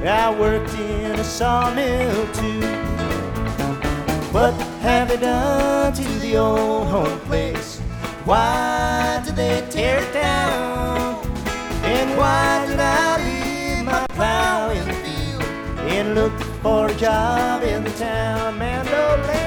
I worked in a sawmill too. What have they done to the old home place? Why did they tear it down? And why did I leave my plow in the field and look for a job in the town? Man, no